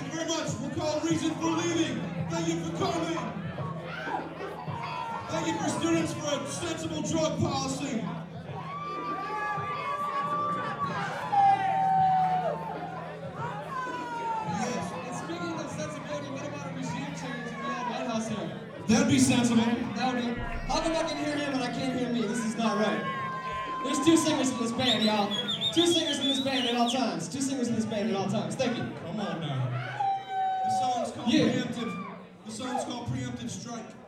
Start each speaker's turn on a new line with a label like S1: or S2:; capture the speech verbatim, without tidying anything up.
S1: you very much. We're called Reason for Leaving. Thank you for coming. Thank you for students for a sensible drug policy. Yes.
S2: And speaking of sensibility, what about a regime change in the White House here?
S1: That'd be sensible.
S2: That would be. How come I can hear him and I can't hear me? This is not right. There's two singers in this band, y'all. Two singers in this band at all times. Two singers in this band at all times. Thank you.
S1: Come on now. The song's called
S2: Yeah.
S1: Preemptive. The song's called Preemptive Strike.